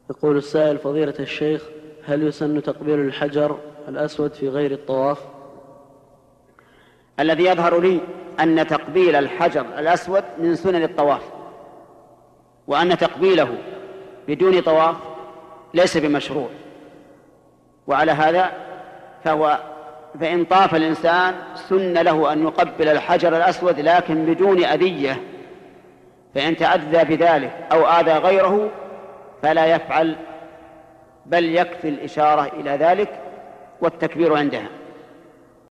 يقول السائل: فضيلة الشيخ، هل يسن تقبيل الحجر الأسود في غير الطواف؟ الذي يظهر لي أن تقبيل الحجر الأسود من سنن الطواف، وأن تقبيله بدون طواف ليس بمشروع. وعلى هذا فإن طاف الإنسان سن له أن يقبل الحجر الأسود لكن بدون أذية، فإن تأذى بذلك أو آذى غيره فلا يفعل، بل يكفي الإشارة إلى ذلك والتكبير عندها.